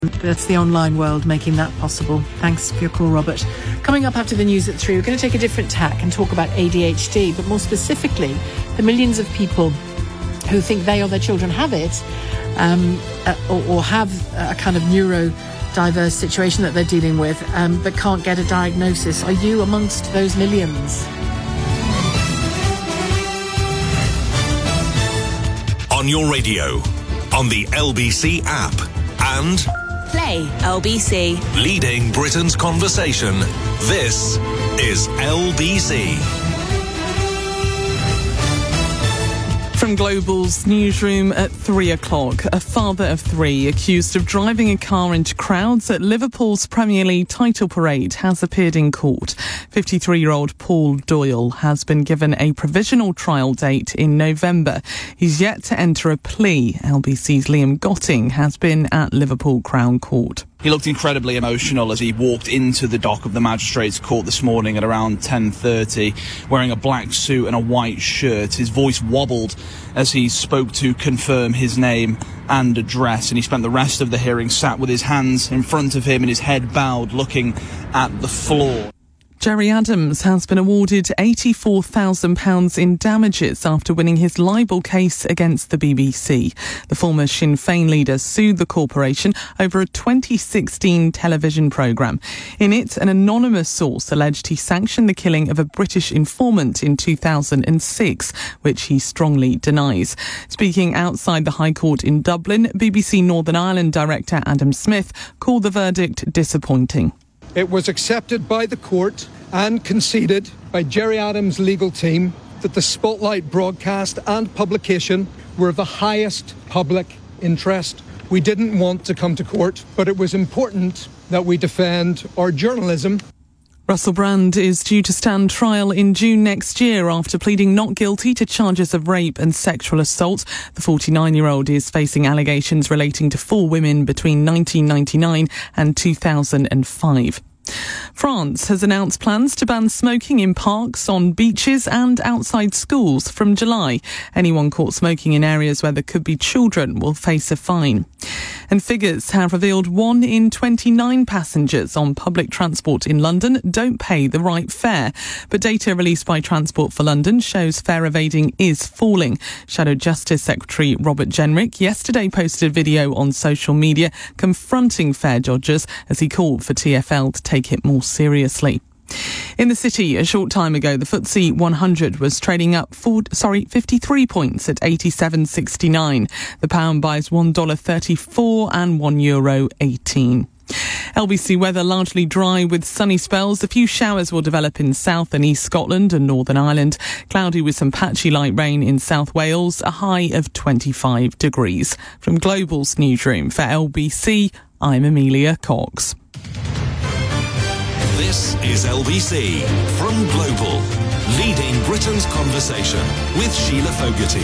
That's the online world making that possible. Thanks for your call, Robert. Coming up after the news at 3, we're going to take a different tack and talk about ADHD, but more specifically, the millions of people who think they or their children have it, or have a kind of neurodiverse situation that they're dealing with, but can't get a diagnosis. Are you amongst those millions? On your radio, on the LBC app, and Play LBC. Leading Britain's conversation. This is LBC. From Global's newsroom at 3 o'clock, a father of 3 accused of driving a car into crowds at Liverpool's Premier League title parade has appeared in court. 53-year-old Paul Doyle has been given a provisional trial date in November. He's yet to enter a plea. LBC's Liam Gotting has been at Liverpool Crown Court. He looked incredibly emotional as he walked into the dock of the Magistrates' Court this morning at around 10:30, wearing a black suit and a white shirt. His voice wobbled as he spoke to confirm his name and address, and he spent the rest of the hearing sat with his hands in front of him and his head bowed, looking at the floor. Gerry Adams has been awarded £84,000 in damages after winning his libel case against the BBC. The former Sinn Féin leader sued the corporation over a 2016 television programme. In it, an anonymous source alleged he sanctioned the killing of a British informant in 2006, which he strongly denies. Speaking outside the High Court in Dublin, BBC Northern Ireland director Adam Smith called the verdict disappointing. It was accepted by the court and conceded by Gerry Adams' legal team that the Spotlight broadcast and publication were of the highest public interest. We didn't want to come to court, but it was important that we defend our journalism. Russell Brand is due to stand trial in June next year after pleading not guilty to charges of rape and sexual assault. The 49-year-old is facing allegations relating to 4 women between 1999 and 2005. France has announced plans to ban smoking in parks, on beaches and outside schools from July. Anyone caught smoking in areas where there could be children will face a fine. And figures have revealed 1 in 29 passengers on public transport in London don't pay the right fare. But data released by Transport for London shows fare evading is falling. Shadow Justice Secretary Robert Jenrick yesterday posted a video on social media confronting fare dodgers as he called for TfL to take it more seriously. In the city, a short time ago, the FTSE 100 was trading up 53 points at 87.69. The pound buys $1.34 and €1.18. LBC weather largely dry with sunny spells. A few showers will develop in South and East Scotland and Northern Ireland. Cloudy with some patchy light rain in South Wales, a high of 25 degrees. From Global's newsroom for LBC, I'm Amelia Cox. This is LBC from Global, leading Britain's conversation with Sheila Fogarty.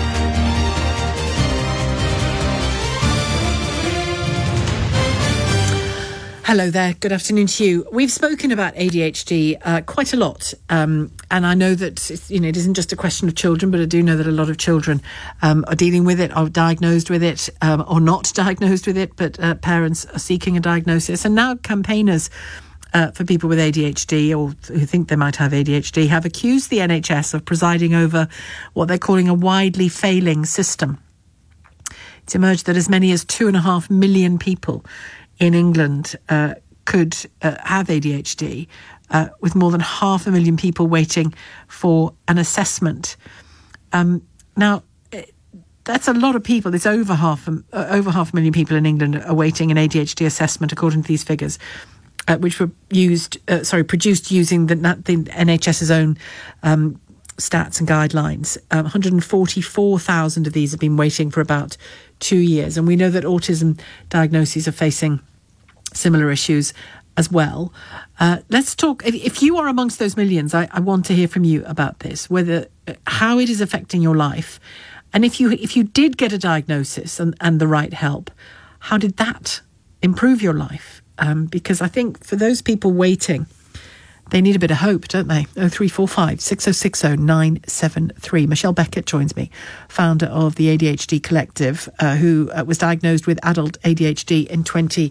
Hello there. Good afternoon to you. We've spoken about ADHD quite a lot, and I know that it isn't just a question of children, but I do know that a lot of children are dealing with it, are diagnosed with it, or not diagnosed with it, but parents are seeking a diagnosis, and now campaigners for people with ADHD or who think they might have ADHD have accused the NHS of presiding over what they're calling a widely failing system. It's emerged that as many as 2.5 million people in England could have ADHD, with more than 500,000 people waiting for an assessment. Now, that's a lot of people. There's over 500,000 people in England awaiting an ADHD assessment, according to these figures, which were produced using the NHS's own stats and guidelines. 144,000 of these have been waiting for about 2 years, and we know that autism diagnoses are facing similar issues as well. Let's talk. If you are amongst those millions, I want to hear from you about this. How it is affecting your life, and if you did get a diagnosis and the right help, how did that improve your life? Because I think for those people waiting, they need a bit of hope, don't they? 0345 6060 973. Michelle Beckett joins me, founder of the ADHD Collective, who was diagnosed with adult ADHD in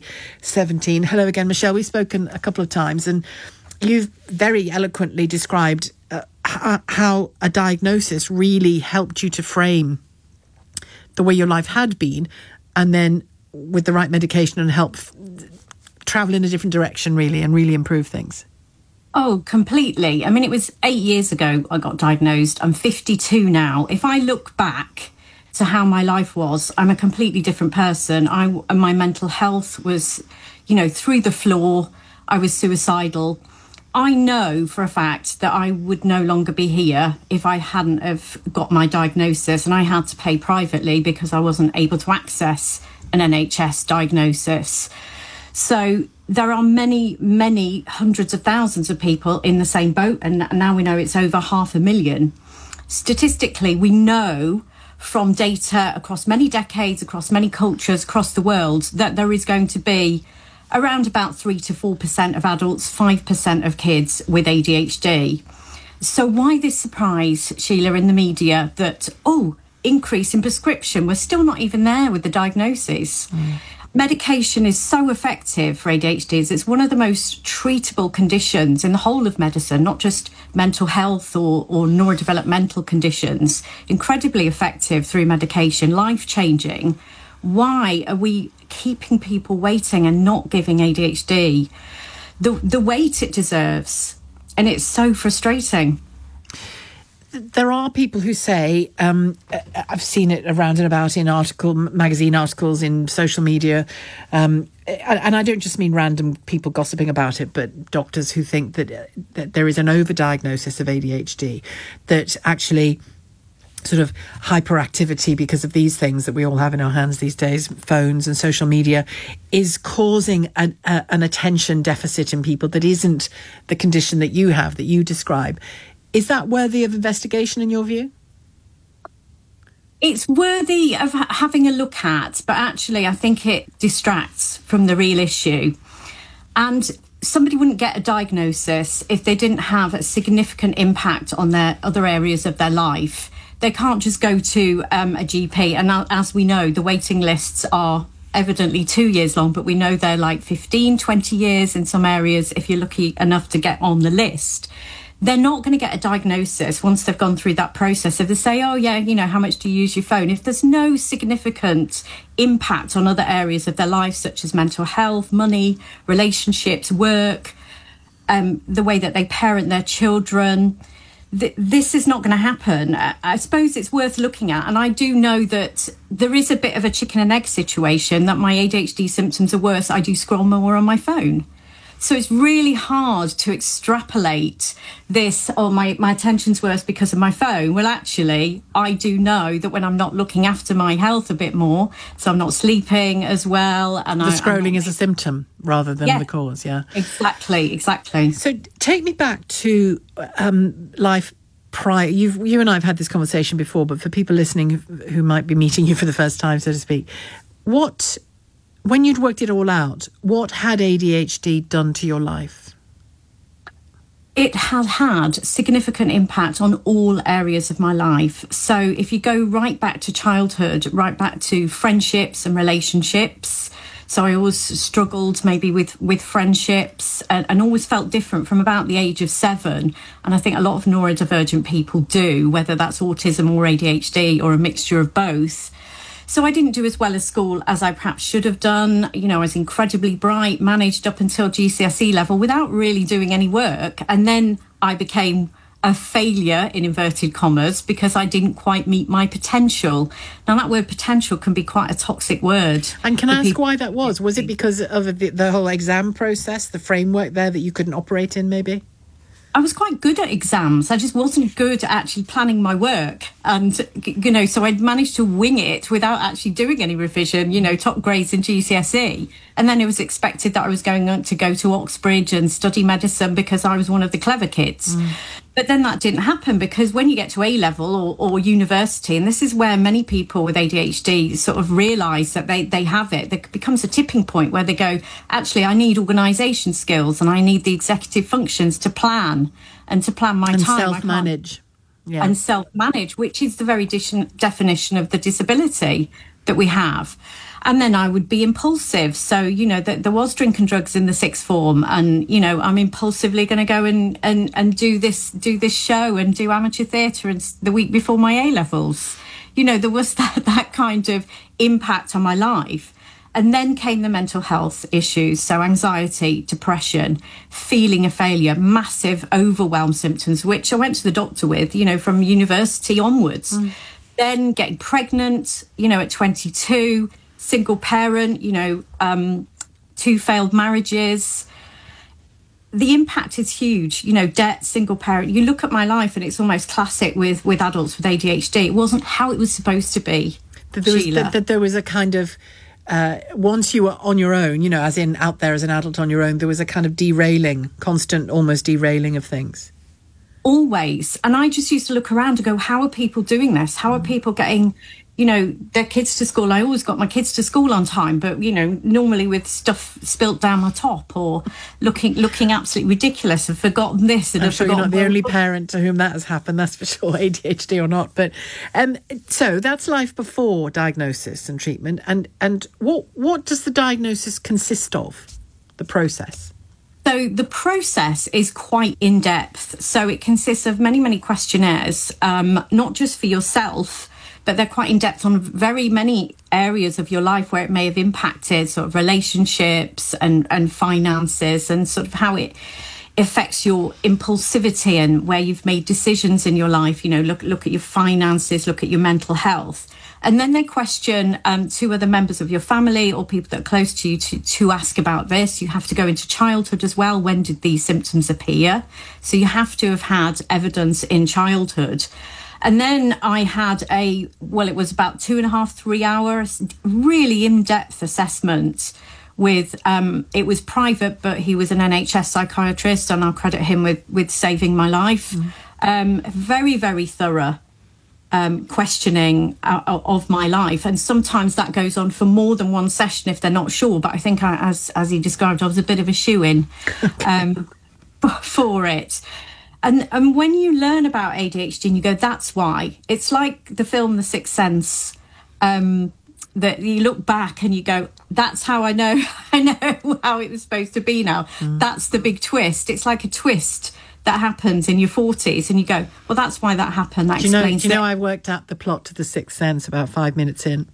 2017. Hello again, Michelle. We've spoken a couple of times, and you've very eloquently described how a diagnosis really helped you to frame the way your life had been, and then with the right medication and help travel in a different direction, really, and really improve things. Oh, completely. I mean, it was 8 years ago I got diagnosed. I'm 52 now. If I look back to how my life was, I'm a completely different person. My mental health was, through the floor. I was suicidal. I know for a fact that I would no longer be here if I hadn't have got my diagnosis, and I had to pay privately because I wasn't able to access an NHS diagnosis. So there are many, many hundreds of thousands of people in the same boat, and now we know it's over 500,000. Statistically, we know from data across many decades, across many cultures, across the world, that there is going to be around about 3 to 4% of adults, 5% of kids with ADHD. So why this surprise, Sheila, in the media that, increase in prescription? We're still not even there with the diagnosis. Medication is so effective for ADHD. It's one of the most treatable conditions in the whole of medicine, not just mental health or neurodevelopmental conditions. Incredibly effective through medication, life-changing. Why are we keeping people waiting and not giving ADHD the weight it deserves? And it's so frustrating. There are people who say, I've seen it around and about in magazine articles, in social media, and I don't just mean random people gossiping about it, but doctors who think that there is an overdiagnosis of ADHD, that actually sort of hyperactivity because of these things that we all have in our hands these days, phones and social media, is causing an attention deficit in people that isn't the condition that you have, that you describe. Is that worthy of investigation in your view? It's worthy of having a look at, but actually I think it distracts from the real issue. And somebody wouldn't get a diagnosis if they didn't have a significant impact on their other areas of their life. They can't just go to a GP. And as we know, the waiting lists are evidently 2 years long, but we know they're like 15, 20 years in some areas if you're lucky enough to get on the list. They're not going to get a diagnosis once they've gone through that process. If they say, how much do you use your phone? If there's no significant impact on other areas of their life, such as mental health, money, relationships, work, the way that they parent their children, this is not going to happen. I suppose it's worth looking at. And I do know that there is a bit of a chicken and egg situation, that my ADHD symptoms are worse. I do scroll more on my phone. So it's really hard to extrapolate this, my attention's worse because of my phone. Well, actually, I do know that when I'm not looking after my health a bit more, so I'm not sleeping as well. And the scrolling is a symptom rather than the cause, yeah. Exactly. So take me back to life prior. You and I have had this conversation before, but for people listening who might be meeting you for the first time, so to speak, when you'd worked it all out, what had ADHD done to your life? It had had significant impact on all areas of my life. So if you go right back to childhood, right back to friendships and relationships, so I always struggled maybe with friendships and always felt different from about the age of 7. And I think a lot of neurodivergent people do, whether that's autism or ADHD or a mixture of both. So I didn't do as well at school as I perhaps should have done. I was incredibly bright, managed up until GCSE level without really doing any work. And then I became a failure, in inverted commas, because I didn't quite meet my potential. Now, that word potential can be quite a toxic word. And can I ask why that was? Was it because of the whole exam process, the framework there that you couldn't operate in, maybe? I was quite good at exams. I just wasn't good at actually planning my work. And, so I'd managed to wing it without actually doing any revision, top grades in GCSE. And then it was expected that I was going to go to Oxbridge and study medicine because I was one of the clever kids. But then that didn't happen, because when you get to A-level or university, and this is where many people with ADHD sort of realise that they have it, there becomes a tipping point where they go, actually, I need organisation skills and I need the executive functions to plan and to plan my time. And self-manage. Yeah. And self-manage, which is the very definition of the disability that we have. And then I would be impulsive. So, you know, there was drink and drugs in the sixth form, and, you know, I'm impulsively going to go and do this show and do amateur theatre and the week before my A-levels. You know, there was that kind of impact on my life. And then came the mental health issues. So anxiety, depression, feeling a failure, massive overwhelm symptoms, which I went to the doctor with, you know, from university onwards. Then getting pregnant, you know, at 22, single parent, you know, 2 failed marriages. The impact is huge, you know, debt, single parent. You look at my life and it's almost classic with adults with ADHD. It wasn't how it was supposed to be, Sheila. That there was a kind of, once you were on your own, you know, as in out there as an adult on your own, there was a kind of constant almost derailing of things. Always. And I just used to look around and go, how are people doing this? How are people getting, you know, their kids to school? I always got my kids to school on time, but, you know, normally with stuff spilt down my top or looking absolutely ridiculous. I've forgotten this. And I'm sure you're not the only parent to whom that has happened, that's for sure, ADHD or not. But so that's life before diagnosis and treatment. And what does the diagnosis consist of, the process? So the process is quite in-depth. So it consists of many, many questionnaires, not just for yourself, but they're quite in-depth on very many areas of your life where it may have impacted sort of relationships and finances, and sort of how it affects your impulsivity and where you've made decisions in your life. You know, look at your finances, look at your mental health. And then they question 2 other members of your family or people that are close to you to ask about this. You have to go into childhood as well. When did these symptoms appear? So you have to have had evidence in childhood. And then I had it was about 2.5, 3 hours, really in-depth assessment with, it was private, but he was an NHS psychiatrist, and I'll credit him with saving my life. Very, very thorough questioning of my life. And sometimes that goes on for more than one session if they're not sure. But I think, as he described, I was a bit of a shoo-in for it. And when you learn about ADHD and you go, that's why, it's like the film The Sixth Sense, that you look back and you go, that's how I know how it was supposed to be now. That's the big twist. It's like a twist that happens in your 40s and you go, well, that's why that happened. That explains do you know I worked out the plot to The Sixth Sense about 5 minutes in?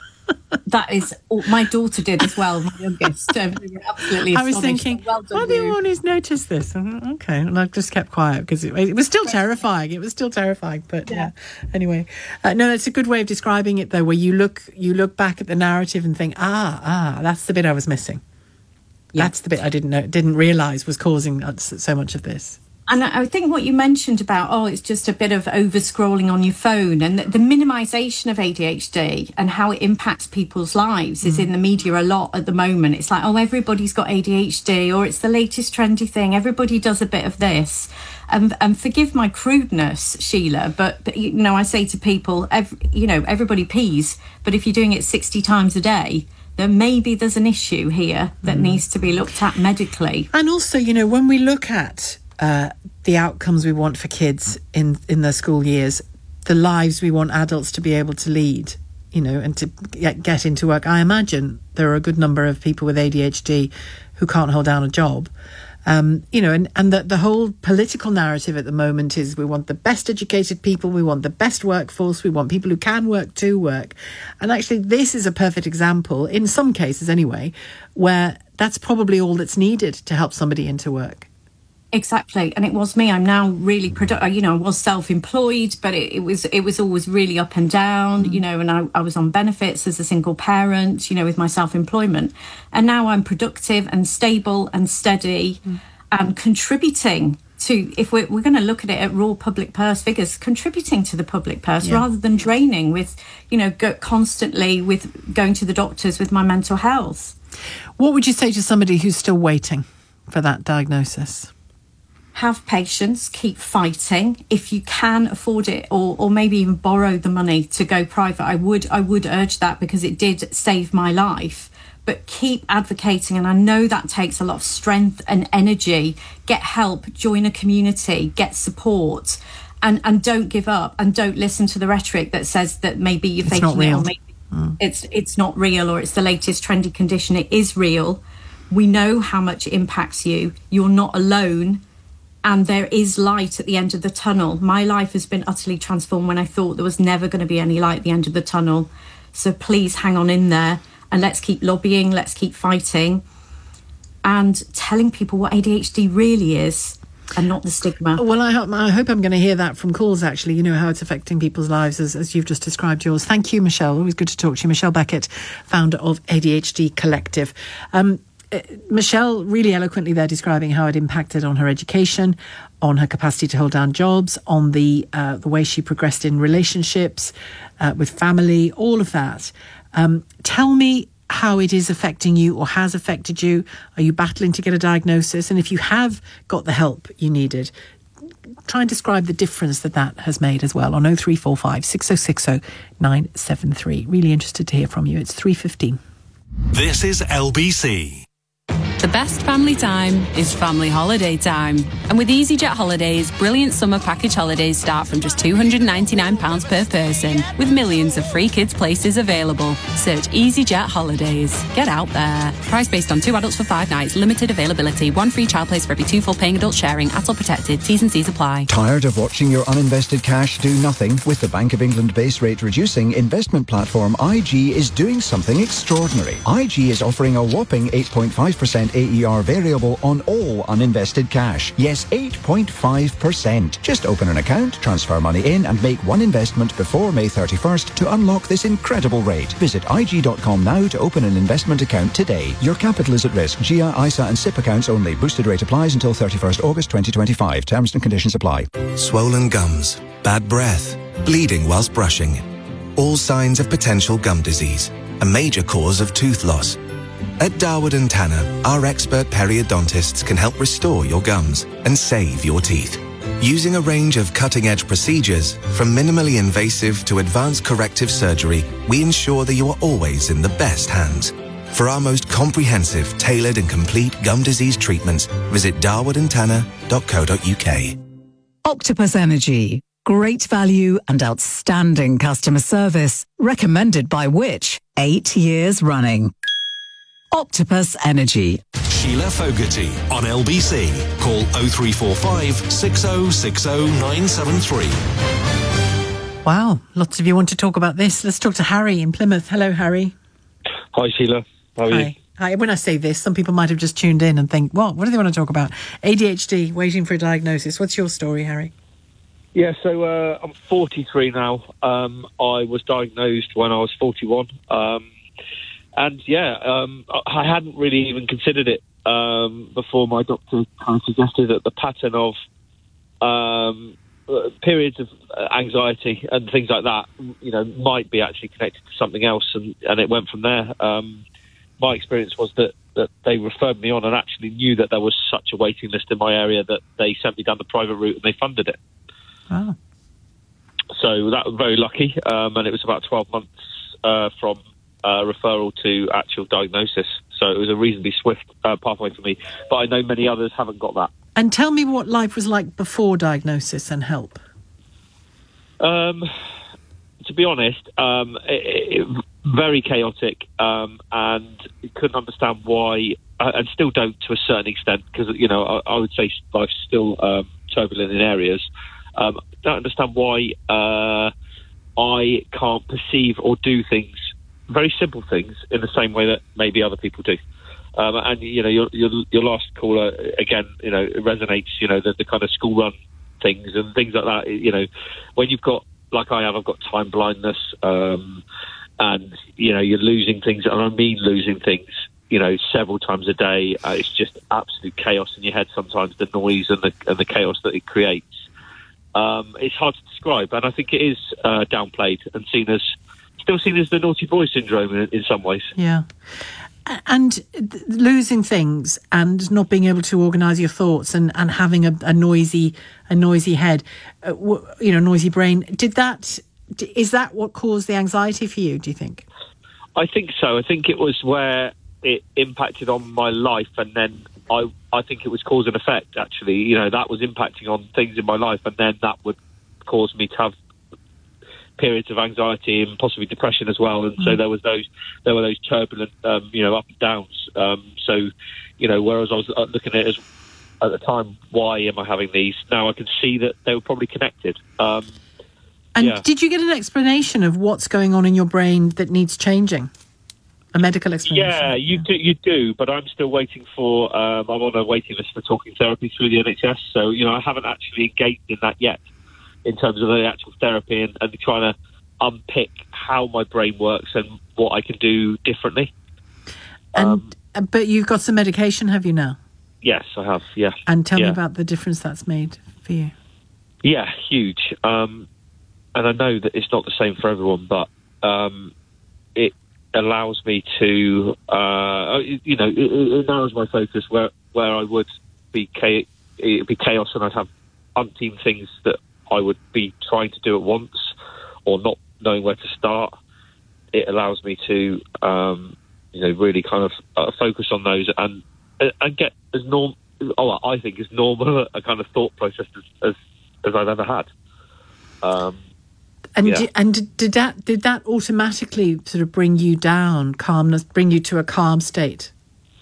That is, my daughter did as well, my youngest. Absolutely. I was thinking, well done, the only one who's noticed this. Okay, and I just kept quiet because it was still terrifying. It was still terrifying, but yeah. Anyway, no, that's a good way of describing it, though, where you look back at the narrative and think, that's the bit I was missing. Yeah. That's the bit I didn't realise was causing so much of this. And I think what you mentioned about, it's just a bit of over-scrolling on your phone, and the minimisation of ADHD and how it impacts people's lives is in the media a lot at the moment. It's like, everybody's got ADHD, or it's the latest trendy thing. Everybody does a bit of this. And forgive my crudeness, Sheila, but you know, I say to people, everybody pees, but if you're doing it 60 times a day, then maybe there's an issue here that needs to be looked at medically. And also, you know, when we look at the outcomes we want for kids in their school years, the lives we want adults to be able to lead, you know, and to get into work. I imagine there are a good number of people with ADHD who can't hold down a job. You know, and the whole political narrative at the moment is we want the best educated people, we want the best workforce, we want people who can work to work. And actually, this is a perfect example, in some cases anyway, where that's probably all that's needed to help somebody into work. Exactly. And it was me. I'm now really productive. You know, I was self-employed, but it was always really up and down, you know, and I was on benefits as a single parent, you know, with my self-employment. And now I'm productive and stable and steady and contributing to, if we're going to look at it at raw public purse figures, contributing to the public purse rather than draining with, you know, constantly with going to the doctors with my mental health. What would you say to somebody who's still waiting for that diagnosis? have patience, keep fighting. If you can afford it, or maybe even borrow the money to go private, I would urge that, because it did save my life. But keep advocating, and I know that takes a lot of strength and energy. Get help, join a community, get support, and don't give up, and don't listen to the rhetoric that says that maybe you're faking it, or maybe it's not real, or it's the latest trendy condition. It is real. We know how much it impacts you. You're not alone. And there is light at the end of the tunnel. My life has been utterly transformed when I thought there was never going to be any light at the end of the tunnel. So please hang on in there, and let's keep lobbying, let's keep fighting, and telling people what ADHD really is, and not the stigma. Well, I hope I'm going to hear that from calls, actually, you know, how it's affecting people's lives as you've just described yours. Thank you, Michelle. Always good to talk to you. Michelle Beckett, founder of ADHD Collective. Michelle really eloquently there describing how it impacted on her education, on her capacity to hold down jobs, on the way she progressed in relationships, with family, all of that. Tell me how it is affecting you, or has affected you. Are you battling to get a diagnosis? And if you have got the help you needed, try and describe the difference that has made as well on 0345 6060 973. Really interested to hear from you. It's 3:15. This is LBC. The best family time is family holiday time. And with EasyJet Holidays, brilliant summer package holidays start from just £299 per person, with millions of free kids places available. Search EasyJet Holidays. Get out there. Price based on 2 adults for 5 nights. Limited availability. 1 free child place for every 2 full paying adults sharing. ATOL protected. T's and C's apply. Tired of watching your uninvested cash do nothing? With the Bank of England base rate reducing, investment platform IG is doing something extraordinary. IG is offering a whopping 8.5% AER variable on all uninvested cash. Yes, 8.5%. Just open an account, transfer money in, and make one investment before May 31st to unlock this incredible rate. Visit IG.com now to open an investment account today. Your capital is at risk. GIA, ISA and SIP accounts only. Boosted rate applies until 31st August 2025. Terms and conditions apply. Swollen gums, bad breath, bleeding whilst brushing. All signs of potential gum disease, a major cause of tooth loss. At Darwood & Tanner, our expert periodontists can help restore your gums and save your teeth. Using a range of cutting-edge procedures, from minimally invasive to advanced corrective surgery, we ensure that you are always in the best hands. For our most comprehensive, tailored and complete gum disease treatments, visit darwoodandtanner.co.uk. Octopus Energy. Great value and outstanding customer service. Recommended by Which? 8 years running. Octopus Energy. Sheila Fogarty on LBC. Call 0345 6060 973. Wow, lots of you want to talk about this. Let's talk to Harry in Plymouth. Hello, Harry. Hi, Sheila. How are you? Hi. When I say this, some people might have just tuned in and think, what do they want to talk about? ADHD, waiting for a diagnosis. What's your story, Harry? Yeah, so I'm 43 now. I was diagnosed when I was 41. And I hadn't really even considered it before my doctor kind of suggested that the pattern of periods of anxiety and things like that, you know, might be actually connected to something else, and it went from there. My experience was that they referred me on and actually knew that there was such a waiting list in my area that they sent me down the private route and they funded it. Wow. So that was very lucky, and it was about 12 months from referral to actual diagnosis. So it was a reasonably swift pathway for me. But I know many others haven't got that. And tell me what life was like before diagnosis and help. To be honest, it very chaotic, and couldn't understand why, and still don't to a certain extent, because, you know, I would say life's still turbulent in areas. Don't understand why I can't perceive or do things, very simple things, in the same way that maybe other people do. And, you know, your last caller, again, you know, it resonates, you know, the kind of school run things and things like that. You know, when you've got, like I have, I've got time blindness, and, you know, you're losing things, and I mean losing things, you know, several times a day. It's just absolute chaos in your head sometimes, the noise and the chaos that it creates. It's hard to describe, and I think it is downplayed and still seen as the naughty boy syndrome in some ways. Yeah. And losing things and not being able to organise your thoughts and having a noisy head, noisy brain. Is that what caused the anxiety for you, do you think? I think so. I think it was where it impacted on my life, and then I think it was cause and effect, actually. You know, that was impacting on things in my life, and then that would cause me to have periods of anxiety and possibly depression as well. And so there were those turbulent, up and downs. So, whereas I was looking at it as, at the time, why am I having these? Now I can see that they were probably connected. Did you get an explanation of what's going on in your brain that needs changing? A medical explanation? Yeah, you do, but I'm still waiting for, I'm on a waiting list for talking therapy through the NHS, so, I haven't actually engaged in that yet in terms of the actual therapy and trying to unpick how my brain works and what I can do differently. But you've got some medication, have you now? Yes, I have, yeah. And tell me about the difference that's made for you. Yeah, huge. And I know that it's not the same for everyone, but it allows me to, it narrows my focus where I would be chaos and I'd have umpteen things that I would be trying to do at once or not knowing where to start. It allows me to, really kind of focus on those and get as I think as normal a kind of thought process as I've ever had. Did that automatically sort of bring you down, bring you to a calm state?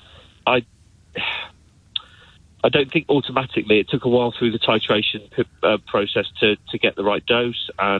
I don't think automatically. It took a while through the titration process to get the right dose, and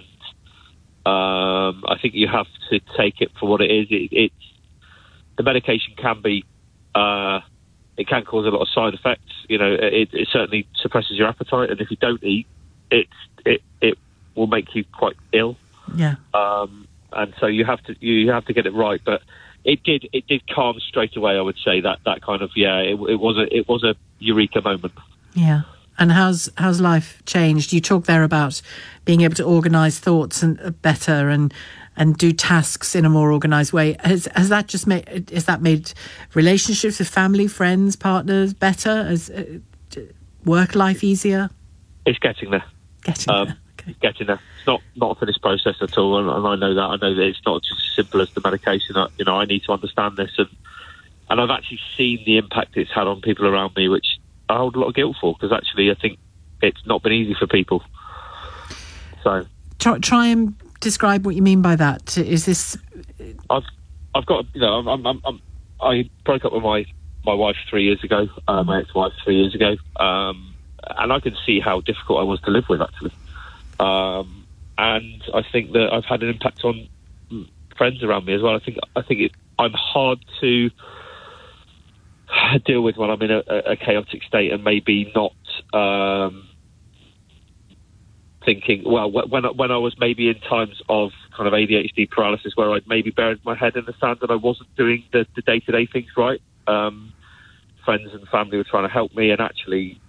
I think you have to take it for what it is. The medication can be, it can cause a lot of side effects. It certainly suppresses your appetite, and if you don't eat, it will make you quite ill. Yeah. And so you have to get it right, but it did calm straight away. I would say that kind of it was a eureka moment. Yeah. And how's life changed? You talk there about being able to organise thoughts and better and do tasks in a more organised way. Has that made relationships with family, friends, partners better? Has work life easier? It's getting there. Getting there. It's not a finished process at all, and I know that. I know that it's not just as simple as the medication. I need to understand this, and I've actually seen the impact it's had on people around me, which I hold a lot of guilt for, because actually I think it's not been easy for people. So try and describe what you mean by that. Is this? I've got I broke up with my wife 3 years ago, my ex-wife 3 years ago, and I can see how difficult I was to live with, actually. And I think that I've had an impact on friends around me as well. I think I'm hard to deal with when I'm in a chaotic state and maybe not thinking. Well, when I was maybe in times of kind of ADHD paralysis, where I'd maybe buried my head in the sand and I wasn't doing the day-to-day things right. Friends and family were trying to help me, and actually,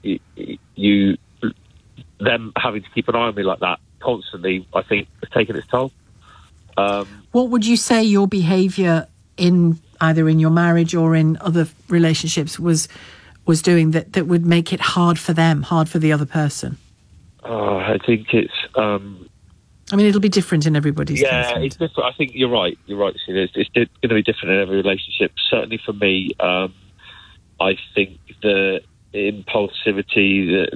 them having to keep an eye on me like that constantly, I think, has taken its toll. What would you say your behaviour in either in your marriage or in other relationships was doing that would make it hard for them, hard for the other person? I think it's... it'll be different in everybody's case. Yeah, it's different. I think you're right. You're right. It's going to be different in every relationship. Certainly for me, I think the impulsivity,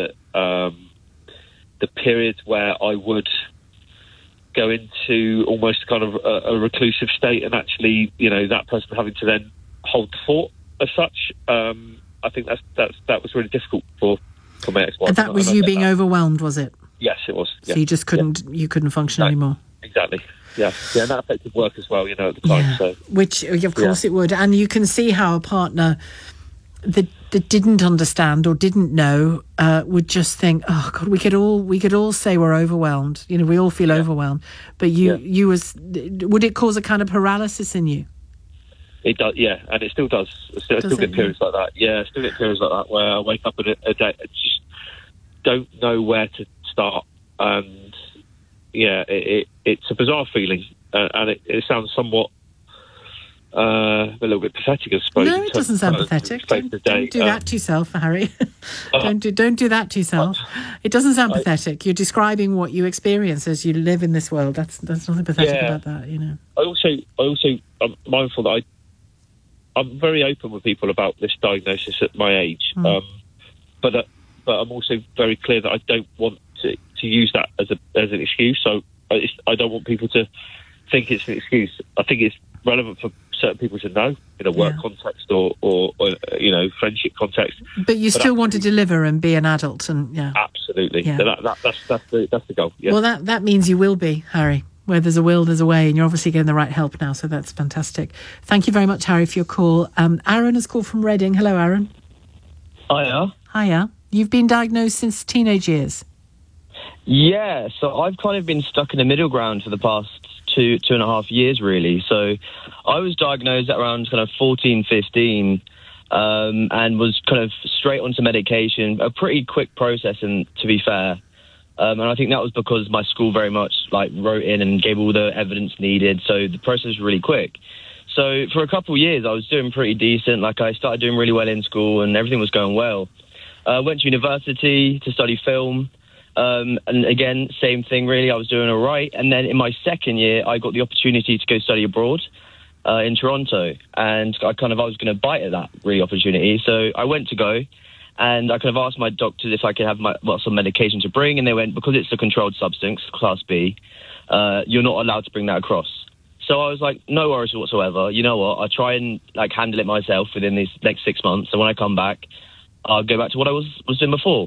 the periods where I would go into almost kind of a reclusive state, and actually, that person having to then hold the fort as such. I think that was really difficult for my ex-wife. And that was you being overwhelmed, was it? Yes, it was. Yeah. So you just couldn't function anymore. Exactly. Yeah, and that affected work as well, at the time. Yeah. So. Which, of course, it would. And you can see how a partner that didn't understand or didn't know would just think, oh God, we could all say we're overwhelmed. We all feel overwhelmed. But would it cause a kind of paralysis in you? It does, yeah, and it still does. I still get periods like that. Yeah, I still get periods like that where I wake up in a day and just don't know where to start. And yeah, it's a bizarre feeling, and it sounds somewhat a little bit pathetic, I suppose. No, it doesn't sound pathetic. Don't do that to yourself, Harry. Don't do that to yourself. It doesn't sound pathetic. You're describing what you experience as you live in this world. That's nothing pathetic about that, you know. I also I'm mindful that I'm very open with people about this diagnosis at my age, but I'm also very clear that I don't want to use that as an excuse. So I don't want people to think it's an excuse. I think it's relevant for certain people to know in a work context or you know, friendship context. But you still want to deliver and be an adult, and absolutely. Yeah. So that's the goal. Yeah. Well, that means you will be, Harry. Where there's a will, there's a way, and you're obviously getting the right help now, so that's fantastic. Thank you very much, Harry, for your call. Aaron has called from Reading. Hello, Aaron. Hiya. You've been diagnosed since teenage years. Yeah, so I've kind of been stuck in the middle ground for the past two and a half years, really. So I was diagnosed at around kind of 14, 15, and was kind of straight onto medication. A pretty quick process, and to be fair. And I think that was because my school very much wrote in and gave all the evidence needed. So the process was really quick. So for a couple of years, I was doing pretty decent. I started doing really well in school and everything was going well. Went to university to study film. And again, same thing, really. I was doing all right. And then in my second year, I got the opportunity to go study abroad in Toronto. And I was going to bite at that really opportunity. So I went to go. And I kind of asked my doctors if I could have some medication to bring, and they went, because it's a controlled substance, Class B, you're not allowed to bring that across. So I was like, no worries whatsoever. You know what? I'll try and handle it myself within these next 6 months. And when I come back, I'll go back to what I was doing before.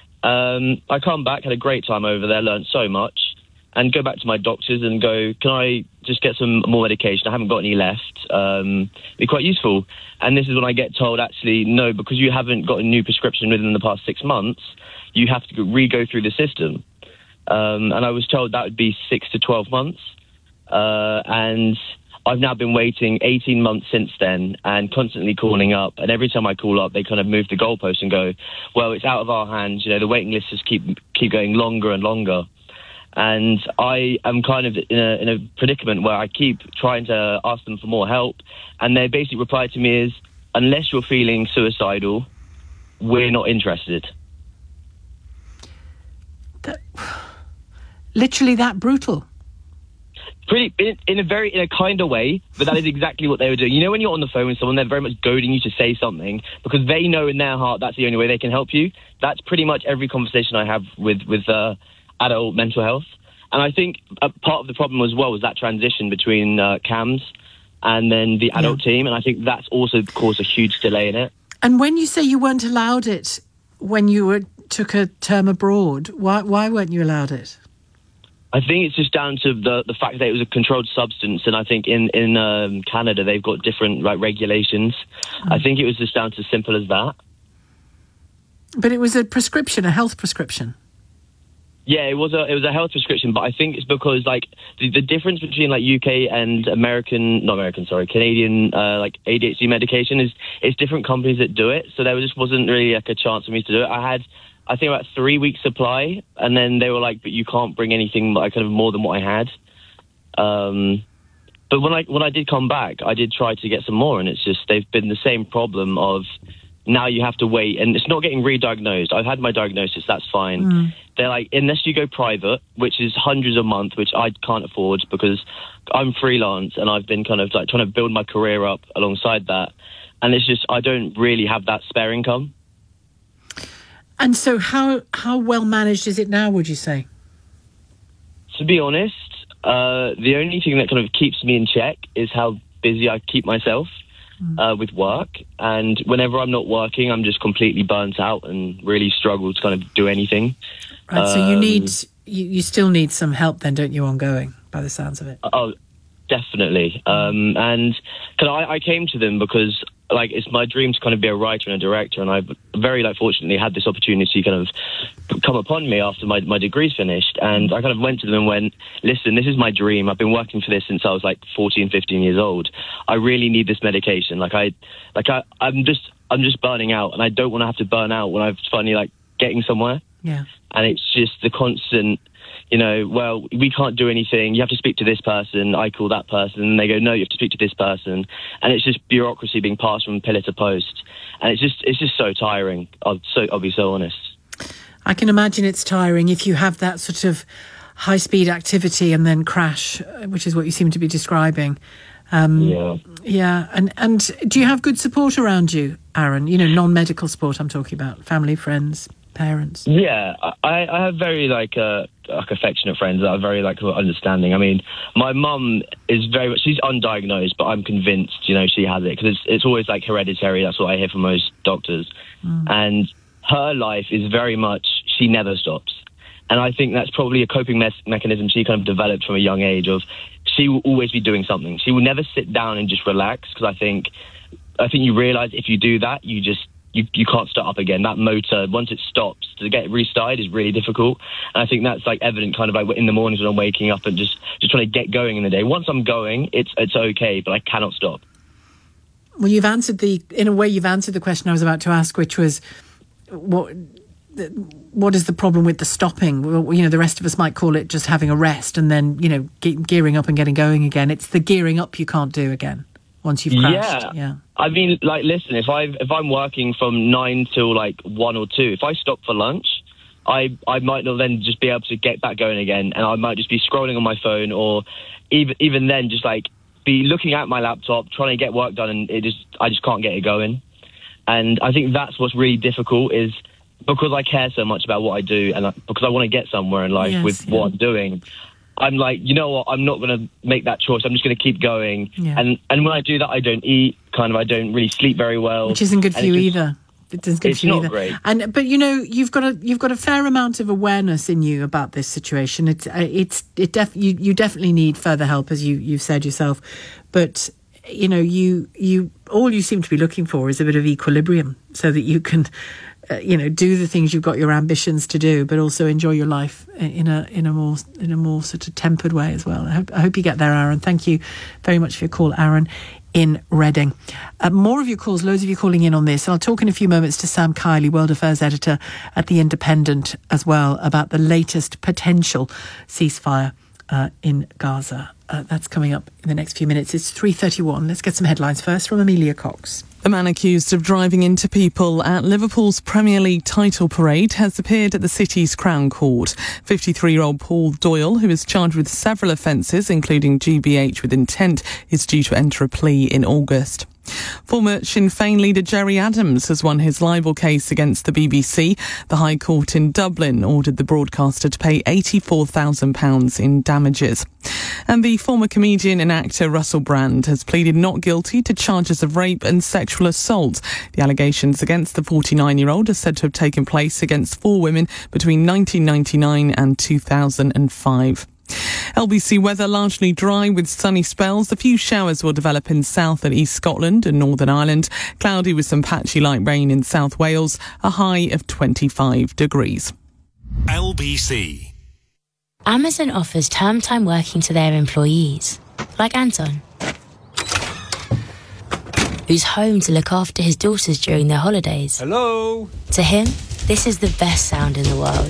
I come back, had a great time over there, learned so much, and go back to my doctors and go, can I just get some more medication? I haven't got any left. Be quite useful. And this is when I get told, actually, no, because you haven't got a new prescription within the past 6 months, you have to re-go through the system. And I was told that would be 6 to 12 months. And I've now been waiting 18 months since then and constantly calling up. And every time I call up, they kind of move the goalpost and go, well, it's out of our hands. You know, the waiting lists just keep going longer and longer. And I am kind of in a predicament where I keep trying to ask them for more help. And their basic reply to me is, unless you're feeling suicidal, we're not interested. Literally that brutal. Pretty in a kind of way, but that is exactly what they were doing. You know, when you're on the phone with someone, they're very much goading you to say something because they know in their heart that's the only way they can help you. That's pretty much every conversation I have with adult mental health. And I think part of the problem as well was that transition between CAMHS and then the adult team. And I think that's also caused a huge delay in it. And when you say you weren't allowed it when you took a term abroad, why weren't you allowed it? I think it's just down to the fact that it was a controlled substance. And I think in Canada, they've got different regulations. I think it was just down to simple as that. But it was a prescription, a health prescription. Yeah, it was a health prescription, but I think it's because the difference between UK and Canadian ADHD medication is it's different companies that do it. So there just wasn't really a chance for me to do it. I had, I think, about 3 weeks supply, and then they were like, but you can't bring anything kind of more than what I had. But when I did come back, I did try to get some more, and it's just they've been the same problem of now you have to wait, and it's not getting re-diagnosed. I've had my diagnosis, that's fine. They're like, unless you go private, which is hundreds a month, which I can't afford because I'm freelance and I've been kind of trying to build my career up alongside that. And it's just, I don't really have that spare income. And so how well managed is it now, would you say? To be honest, the only thing that kind of keeps me in check is how busy I keep myself. With work, and whenever I'm not working, I'm just completely burnt out and really struggle to kind of do anything. Right, so you still need some help then, don't you, ongoing, by the sounds of it? Oh, definitely. And I came to them because it's my dream to kind of be a writer and a director, and I've very fortunately had this opportunity kind of come upon me after my degree's finished. And I kind of went to them and went, listen, this is my dream. I've been working for this since I was 14, 15 years old. I really need this medication. I'm just burning out, and I don't want to have to burn out when I'm finally getting somewhere. Yeah. And it's just the constant well, we can't do anything. You have to speak to this person. I call that person. And they go, no, you have to speak to this person. And it's just bureaucracy being passed from pillar to post. And it's just so tiring. I'll be so honest. I can imagine it's tiring if you have that sort of high-speed activity and then crash, which is what you seem to be describing. Yeah. And do you have good support around you, Aaron? Non-medical support I'm talking about, family, friends, parents. Yeah, I have very affectionate friends that are very understanding. I mean, my mum is she's undiagnosed, but I'm convinced she has it, because it's always hereditary. That's what I hear from most doctors. And her life is very much, she never stops. And I think that's probably a coping mechanism she kind of developed from a young age, of she will always be doing something. She will never sit down and just relax, because I think you realise if you do that, you can't start up again. That motor, once it stops, to get restarted is really difficult. And I think that's evident kind of in the mornings when I'm waking up and just trying to get going in the day. Once I'm going, it's okay, but I cannot stop. Well, you've answered the question I was about to ask, which was, what is the problem with the stopping? Well, the rest of us might call it just having a rest and then, gearing up and getting going again. It's the gearing up you can't do again once you've crashed. Yeah. I mean, listen, if I'm working from 9 till 1 or 2, if I stop for lunch, I might not then just be able to get back going again, and I might just be scrolling on my phone, or even then just be looking at my laptop, trying to get work done, and I just can't get it going. And I think that's what's really difficult, is because I care so much about what I do, and because I want to get somewhere in life with what I'm doing, I'm you know what, I'm not going to make that choice. I'm just going to keep going. Yeah. And when I do that, I don't eat, I don't really sleep very well. Which isn't good for you either. It isn't good for you either. It's not great. But you've got a fair amount of awareness in you about this situation. You definitely need further help, as you've said yourself. But you all you seem to be looking for is a bit of equilibrium, so that you can do the things you've got your ambitions to do, but also enjoy your life in a more sort of tempered way as well. I hope you get there, Aaron. Thank you very much for your call, Aaron in Reading. More of your calls, loads of you calling in on this. I'll talk in a few moments to Sam Kiley, World Affairs Editor at The Independent, as well, about the latest potential ceasefire in Gaza. That's coming up in the next few minutes. It's 3:31. Let's get some headlines first from Amelia Cox. The man accused of driving into people at Liverpool's Premier League title parade has appeared at the city's Crown Court. 53-year-old Paul Doyle, who is charged with several offences, including GBH with intent, is due to enter a plea in August. Former Sinn Féin leader Gerry Adams has won his libel case against the BBC. The High Court in Dublin ordered the broadcaster to pay £84,000 in damages. And the former comedian and actor Russell Brand has pleaded not guilty to charges of rape and sexual assault. The allegations against the 49-year-old are said to have taken place against 4 women between 1999 and 2005. LBC weather largely dry with sunny spells. A few showers will develop in South and East Scotland and Northern Ireland. Cloudy with some patchy light rain in South Wales. A high of 25 degrees. LBC. Amazon offers term time working to their employees, like Anton, who's home to look after his daughters during their holidays. Hello. To him, this is the best sound in the world.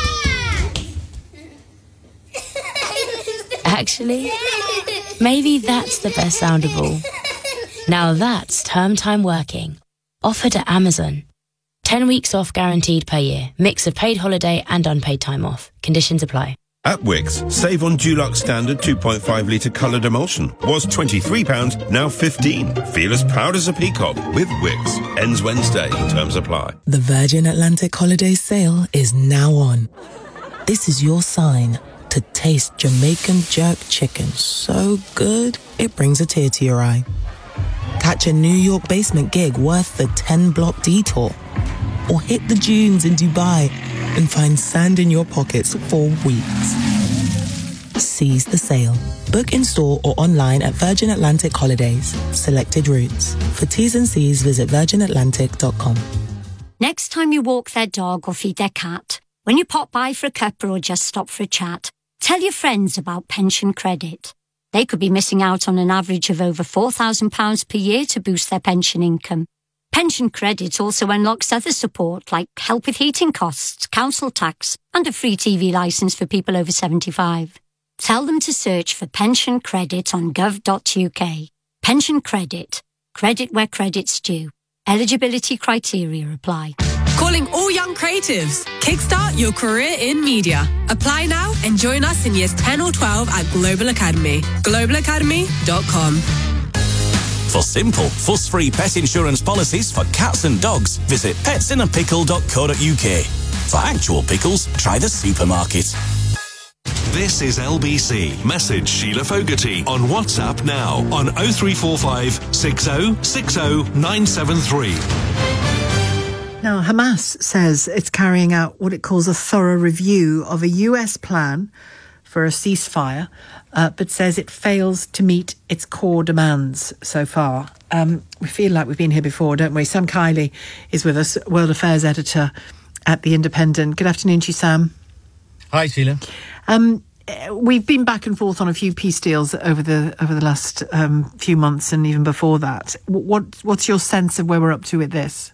Actually, maybe that's the best sound of all. Now that's term time working. Offered at Amazon. 10 weeks off guaranteed per year. Mix of paid holiday and unpaid time off. Conditions apply. At Wickes, save on Dulux Standard 2.5 litre coloured emulsion. Was £23, now £15. Feel as proud as a peacock with Wickes. Ends Wednesday. Terms apply. The Virgin Atlantic holiday sale is now on. This is your sign to taste Jamaican jerk chicken so good it brings a tear to your eye. Catch a New York basement gig worth the 10-block detour. Or hit the dunes in Dubai and find sand in your pockets for weeks. Seize the sale. Book in store or online at Virgin Atlantic Holidays. Selected routes. For T's and C's, visit virginatlantic.com. Next time you walk their dog or feed their cat, when you pop by for a cuppa or just stop for a chat, tell your friends about pension credit. They could be missing out on an average of over £4,000 per year to boost their pension income. Pension Credit also unlocks other support like help with heating costs, council tax, and a free TV licence for people over 75. Tell them to search for Pension Credit on gov.uk. Pension Credit. Credit where credit's due. Eligibility criteria apply. Calling all young creatives. Kickstart your career in media. Apply now and join us in years 10 or 12 at Global Academy. globalacademy.com. For simple, fuss-free pet insurance policies for cats and dogs, visit petsinnapickle.co.uk. For actual pickles, try the supermarket. This is LBC. Message Sheila Fogarty on WhatsApp now on 0345 60 60 973. Now, Hamas says it's carrying out what it calls a thorough review of a US plan for a ceasefire, but says it fails to meet its core demands so far. We feel like we've been here before, don't we? Sam Kiley is with us, World Affairs Editor at The Independent. Good afternoon to you, Sam. Hi, Sheila. We've been back and forth on a few peace deals over the last few months and even before that. What's your sense of where we're up to with this?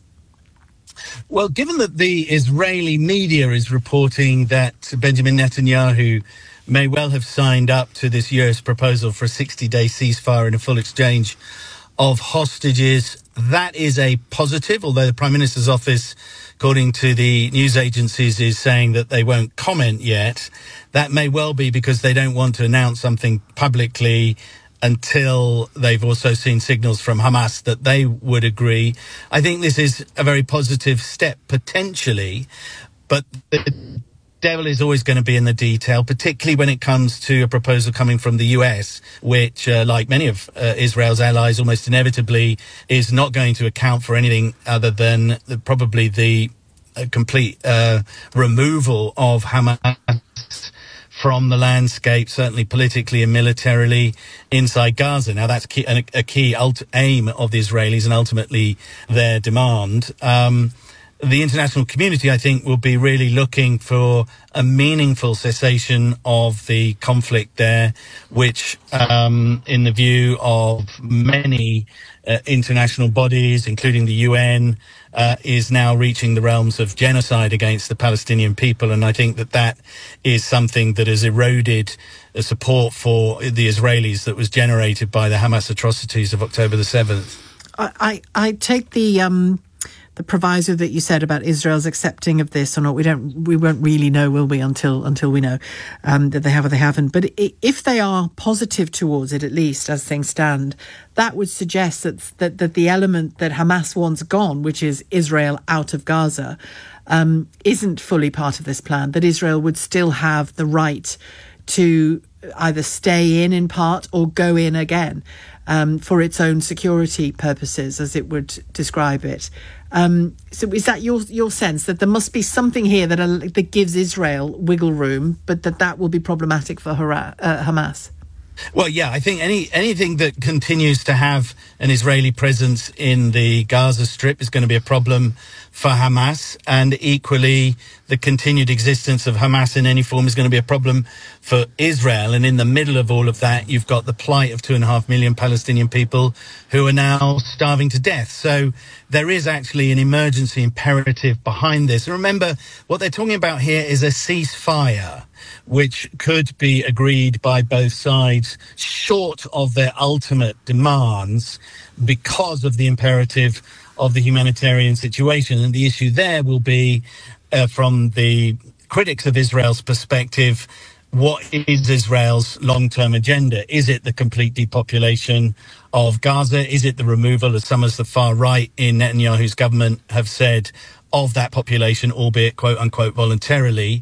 Well, given that the Israeli media is reporting that Benjamin Netanyahu may well have signed up to this US proposal for a 60-day ceasefire and a full exchange of hostages, that is a positive, although the Prime Minister's office, according to the news agencies, is saying that they won't comment yet. That may well be because they don't want to announce something publicly until they've also seen signals from Hamas that they would agree. I think this is a very positive step, potentially, but the devil is always going to be in the detail, particularly when it comes to a proposal coming from the US, which, like many of Israel's allies, almost inevitably is not going to account for anything other than probably the complete removal of Hamas from the landscape, certainly politically and militarily, inside Gaza. Now, that's a key aim of the Israelis and ultimately their demand. The international community, I think, will be really looking for a meaningful cessation of the conflict there, which, in the view of many international bodies, including the UN, is now reaching the realms of genocide against the Palestinian people. And I think that is something that has eroded the support for the Israelis that was generated by the Hamas atrocities of October the 7th. I take the proviso that you said about Israel's accepting of this or not. We won't really know, will we, until we know that they have or they haven't. But if they are positive towards it, at least as things stand, that would suggest that the element that Hamas wants gone, which is Israel out of Gaza, isn't fully part of this plan. That Israel would still have the right to either stay in part or go in again for its own security purposes, as it would describe it. So is that your sense that there must be something here that gives Israel wiggle room, but that will be problematic for Hamas? Well, yeah, I think anything that continues to have an Israeli presence in the Gaza Strip is going to be a problem for Hamas, and equally the continued existence of Hamas in any form is going to be a problem for Israel. And in the middle of all of that, you've got the plight of 2.5 million Palestinian people who are now starving to death. So there is actually an emergency imperative behind this. And remember, what they're talking about here is a ceasefire, which could be agreed by both sides short of their ultimate demands because of the imperative of the humanitarian situation. And the issue there will be, from the critics of Israel's perspective, what is Israel's long-term agenda? Is it the complete depopulation of Gaza? Is it the removal, as some of the far right in Netanyahu's government have said, of that population, albeit quote-unquote voluntarily?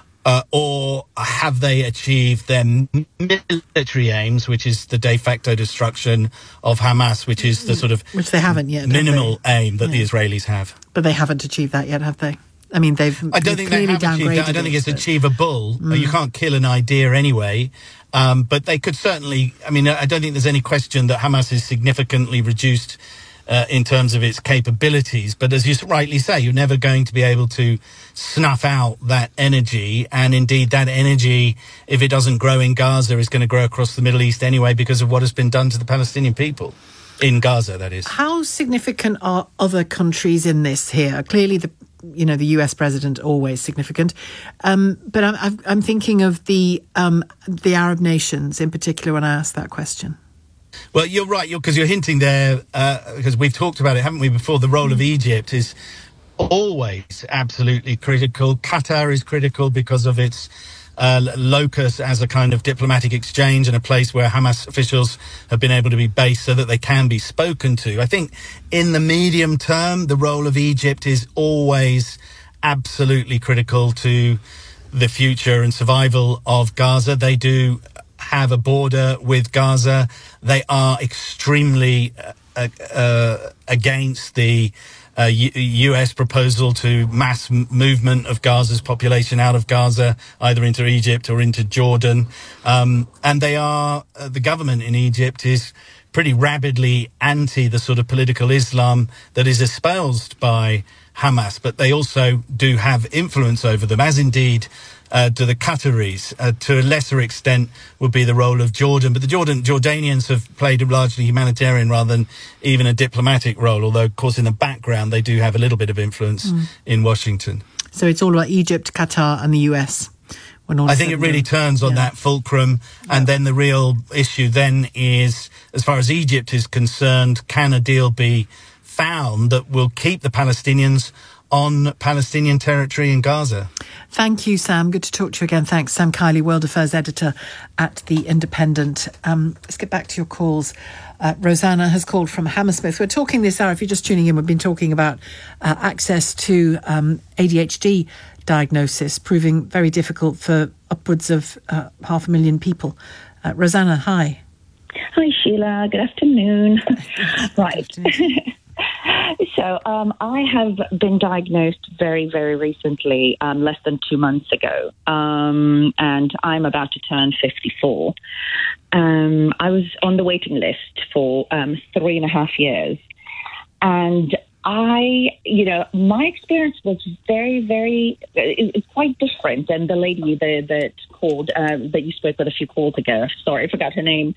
Or have they achieved their military aims, which is the de facto destruction of Hamas, which is the sort of which they haven't yet, minimal aim that the Israelis have? But they haven't achieved that yet, have they? I mean, I don't think they have achieved that. I don't think it's achievable. You can't kill an idea anyway. But they could certainly. I mean, I don't think there's any question that Hamas is significantly reduced in terms of its capabilities. But as you rightly say, you're never going to be able to snuff out that energy. And indeed, that energy, if it doesn't grow in Gaza, is going to grow across the Middle East anyway because of what has been done to the Palestinian people. in Gaza, that is. How significant are other countries in this here? Clearly, the US president, always significant. But I'm thinking of the Arab nations in particular when I ask that question. Well, you're right, because you're hinting there, because we've talked about it, haven't we, before, the role of Egypt is always absolutely critical. Qatar is critical because of its locus as a kind of diplomatic exchange and a place where Hamas officials have been able to be based so that they can be spoken to. I think in the medium term, the role of Egypt is always absolutely critical to the future and survival of Gaza. They do have a border with Gaza. They are extremely against the US proposal to mass movement of Gaza's population out of Gaza, either into Egypt or into Jordan. And they are, the government in Egypt is pretty rabidly anti the sort of political Islam that is espoused by Hamas, but they also do have influence over them, as indeed to the Qataris. To a lesser extent would be the role of Jordan, but the Jordanians have played a largely humanitarian rather than even a diplomatic role, although of course in the background they do have a little bit of influence in Washington. So it's all about Egypt, Qatar and the US. I think it really turns on that fulcrum, and then the real issue then is, as far as Egypt is concerned, can a deal be found that will keep the Palestinians on Palestinian territory in Gaza? Thank you, Sam. Good to talk to you again. Thanks. Sam Kiley, World Affairs Editor at The Independent. Let's get back to your calls. Rosanna has called from Hammersmith. We're talking this hour, if you're just tuning in, we've been talking about access to ADHD diagnosis, proving very difficult for upwards of 500,000 people. Rosanna, hi. Hi, Sheila. Good afternoon. Right. So I have been diagnosed very, very recently, less than 2 months ago, and I'm about to turn 54. I was on the waiting list for 3.5 years, and my experience was very, very, it's quite different than the lady that called, that you spoke with a few calls ago. Sorry, I forgot her name.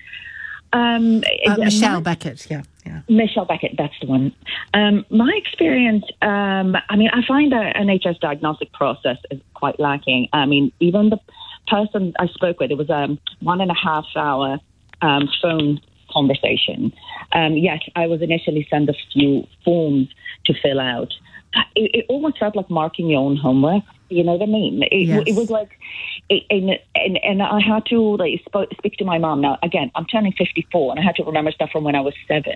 Michelle Beckett, yeah. Michelle Beckett, that's the one. My experience, I find the NHS diagnostic process is quite lacking. Even the person I spoke with, it was a 1.5 hour phone conversation. Yet I was initially sent a few forms to fill out. It almost felt like marking your own homework. You know what I mean? It was like, and I had to speak to my mom. Now, again, I'm turning 54, and I had to remember stuff from when I was 7.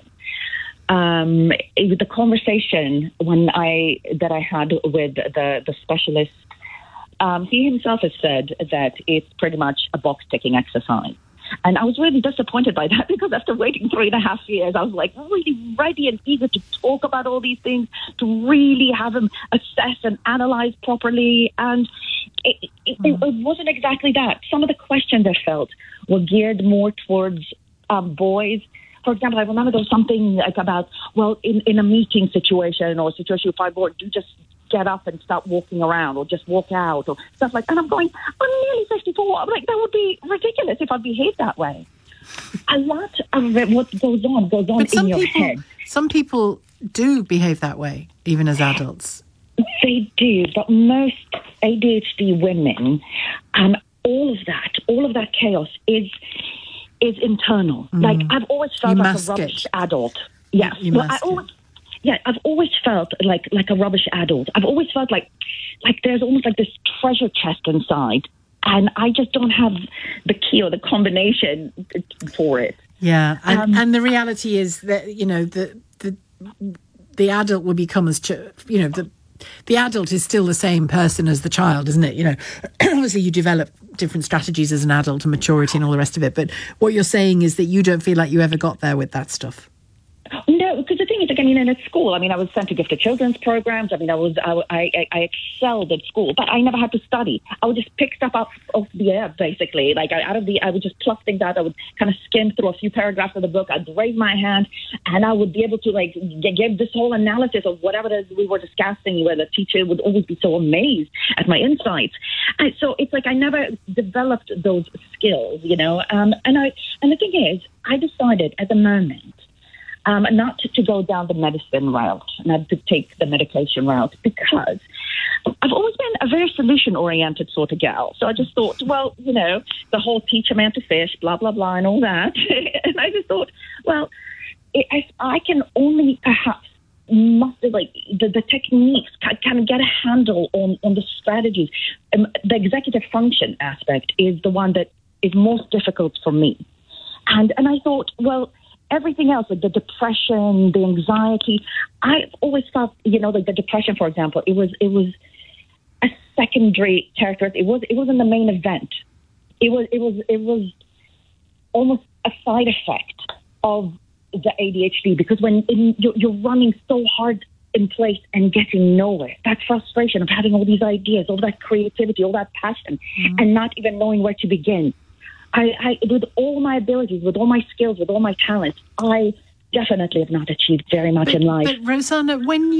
The conversation that I had with the specialist, he himself has said that it's pretty much a box-ticking exercise. And I was really disappointed by that, because after waiting 3.5 years, I was like really ready and eager to talk about all these things, to really have him assess and analyze properly. And it wasn't exactly that. Some of the questions I felt were geared more towards boys. For example, I remember there was something like about, well, in a meeting situation or a situation with 5 boys, do just get up and start walking around or just walk out or stuff like that. And I'm going, I'm nearly 54. I'm like, that would be ridiculous if I behaved that way. A lot of what goes on in your head. Some people do behave that way, even as adults. They do, but most ADHD women, all of that chaos is internal. Like, I've always felt like a rubbish adult. Yes. I've always felt like a rubbish adult. I've always felt like there's almost like this treasure chest inside, and I just don't have the key or the combination for it. Yeah, and the reality is that the adult will become the adult is still the same person as the child, isn't it? Obviously you develop different strategies as an adult and maturity and all the rest of it. But what you're saying is that you don't feel like you ever got there with that stuff. No, because the thing is, again, at school, I was sent to gifted children's programs. I excelled at school, but I never had to study. I would just pick stuff up off the air, basically. I would just pluck things out. I would kind of skim through a few paragraphs of the book. I'd raise my hand, and I would be able to give this whole analysis of whatever it is we were discussing, where the teacher would always be so amazed at my insights. And so it's like I never developed those skills, And the thing is, I decided at the moment, not to go down the medicine route, not to take the medication route, because I've always been a very solution-oriented sort of gal. So I just thought, well, the whole teach a man to fish, blah, blah, blah, and all that. And I just thought, well, I can only perhaps master the techniques, kind of get a handle on the strategies. The executive function aspect is the one that is most difficult for me. And I thought, well, everything else, like the depression, the anxiety, I've always felt, like the depression, for example, it was a secondary characteristic. It wasn't the main event. It was almost a side effect of the ADHD, because when you're running so hard in place and getting nowhere, that frustration of having all these ideas, all that creativity, all that passion, and not even knowing where to begin. I, with all my abilities, with all my skills, with all my talents, I definitely have not achieved very much in life. But Rosanna, when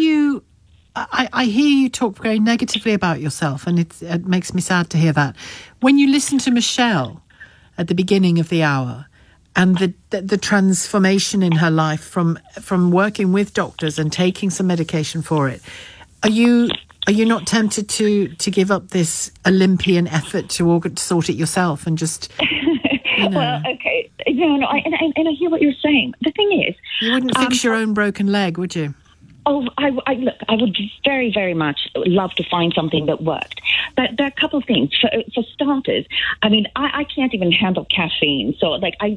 I hear you talk very negatively about yourself, and it makes me sad to hear that. When you listen to Michelle at the beginning of the hour, and the transformation in her life from working with doctors and taking some medication for it, are you not tempted to give up this Olympian effort to sort it yourself and just? Well, okay, no, and I hear what you're saying. The thing is, you wouldn't fix your own broken leg, would you? Oh, I would very, very much love to find something that worked. But there are a couple of things. For starters, I mean, I can't even handle caffeine. So, I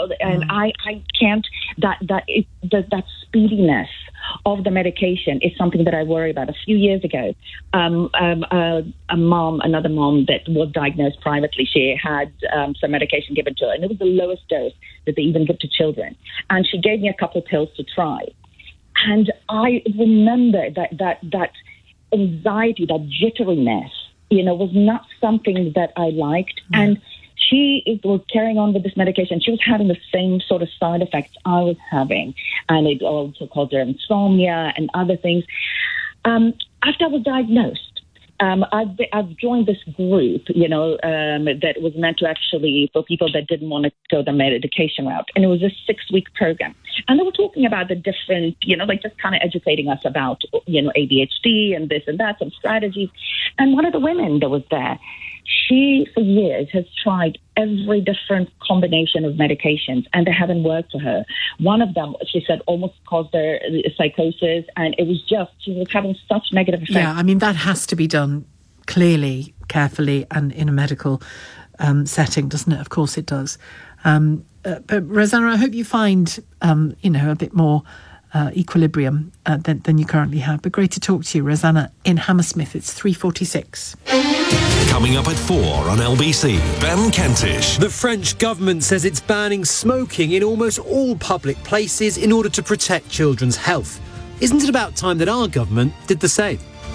can't, that speediness of the medication is something that I worry about. A few years ago, another mom that was diagnosed privately, she had some medication given to her, and it was the lowest dose that they even give to children. And she gave me a couple pills to try. And I remember that anxiety, that jitteriness, was not something that I liked. And she was carrying on with this medication. She was having the same sort of side effects I was having. And it also caused her insomnia and other things. After I was diagnosed, I've joined this group, that was meant to actually, for people that didn't want to go the medication route. And it was a 6-week program. And they were talking about the different, just kind of educating us about, ADHD and this and that, some strategies. And one of the women that was there, she, for years, has tried every different combination of medications, and they haven't worked for her. One of them, she said, almost caused her psychosis, and it was just, she was having such negative effects. Yeah, I mean, that has to be done clearly, carefully, and in a medical setting, doesn't it? Of course it does. But Rosanna, I hope you find, a bit more equilibrium than you currently have. But great to talk to you, Rosanna, in Hammersmith. It's 3:46. Coming up at 4 on LBC, Ben Kentish. The French government says it's banning smoking in almost all public places in order to protect children's health. Isn't it about time that our government did the same?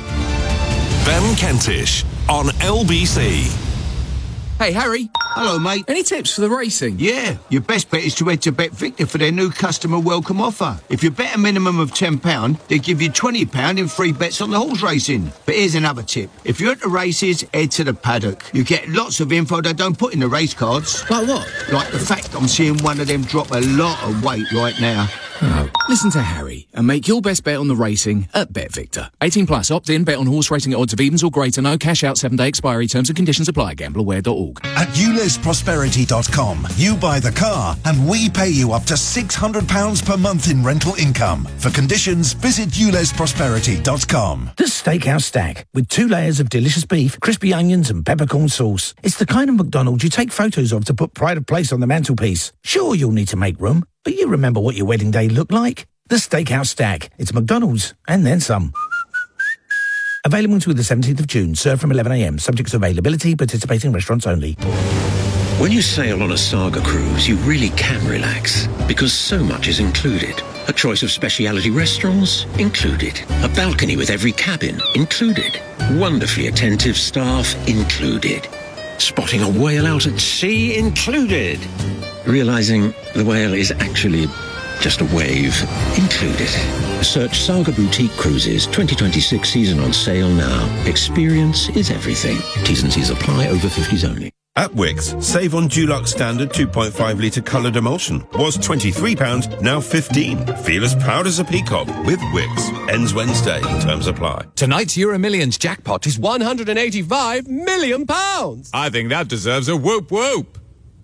Ben Kentish on LBC. Hey, Harry. Hello, mate. Any tips for the racing? Yeah, your best bet is to head to BetVictor for their new customer welcome offer. If you bet a minimum of £10, they give you £20 in free bets on the horse racing. But here's another tip. If you're at the races, head to the paddock. You get lots of info they don't put in the race cards. Like what? Like the fact I'm seeing one of them drop a lot of weight right now. Oh. Listen to Harry and make your best bet on the racing at BetVictor. 18 plus, opt in, bet on horse racing at odds of evens or greater, no cash out, 7-day expiry, terms and conditions apply, gambleaware.org. At ULEZProsperity.com, you buy the car and we pay you up to £600 per month in rental income. For conditions, visit ULEZProsperity.com. The Steakhouse Stack, with 2 layers of delicious beef, crispy onions and peppercorn sauce. It's the kind of McDonald's you take photos of to put pride of place on the mantelpiece. Sure, you'll need to make room, but you remember what your wedding day looked like. The Steakhouse Stack. It's McDonald's, and then some. Available until the 17th of June. Served from 11 a.m. Subject to availability. Participating restaurants only. When you sail on a Saga cruise, you really can relax, because so much is included. A choice of specialty restaurants? Included. A balcony with every cabin? Included. Wonderfully attentive staff? Included. Spotting a whale out at sea? Included. Realizing the whale is actually just a wave? Included. Search Saga Boutique Cruises 2026 season on sale now. Experience is everything. T's and C's apply, over 50s only. At Wickes, save on Dulux Standard 2.5 litre coloured emulsion. Was £23, now £15. Feel as proud as a peacock with Wickes. Ends Wednesday. Terms apply. Tonight's Euro Millions jackpot is £185 million. I think that deserves a whoop whoop.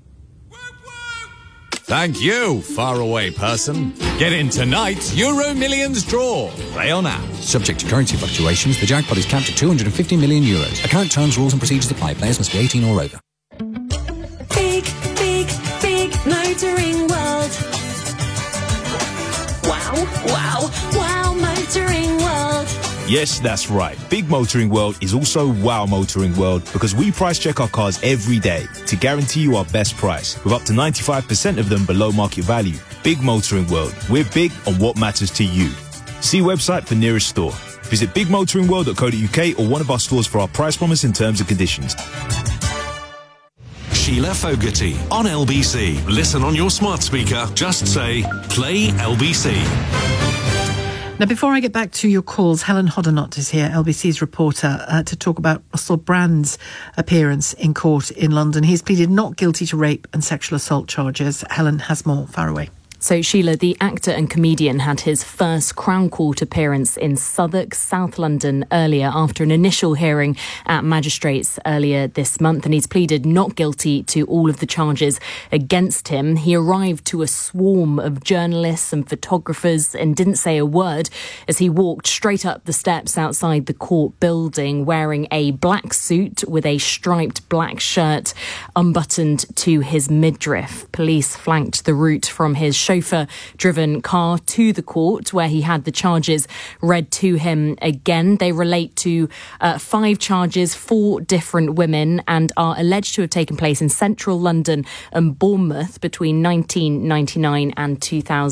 Thank you, faraway person. Get in tonight's Euro Millions draw. Play on app. Subject to currency fluctuations, the jackpot is capped at €250 million. Account terms, rules and procedures apply. Players must be 18 or over. Big, big, big motoring world. Wow, wow, wow, motoring world. Yes, that's right. Big Motoring World is also Wow Motoring World because we price check our cars every day to guarantee you our best price with up to 95% of them below market value. Big Motoring World. We're big on what matters to you. See website for nearest store. Visit bigmotoringworld.co.uk or one of our stores for our price promise and terms and conditions. Sheila Fogarty on LBC. Listen on your smart speaker. Just say, play LBC. Now, before I get back to your calls, Helen Hoddinott is here, LBC's reporter, to talk about Russell Brand's appearance in court in London. He's pleaded not guilty to rape and sexual assault charges. Helen has more. Far away. So, Sheila, the actor and comedian had his first Crown Court appearance in Southwark, South London, earlier after an initial hearing at magistrates earlier this month, and he's pleaded not guilty to all of the charges against him. He arrived to a swarm of journalists and photographers and didn't say a word as he walked straight up the steps outside the court building wearing a black suit with a striped black shirt unbuttoned to his midriff. Police flanked the route from his chauffeur-driven car to the court where he had the charges read to him again. They relate to 5 charges, 4 different women, and are alleged to have taken place in central London and Bournemouth between 1999 and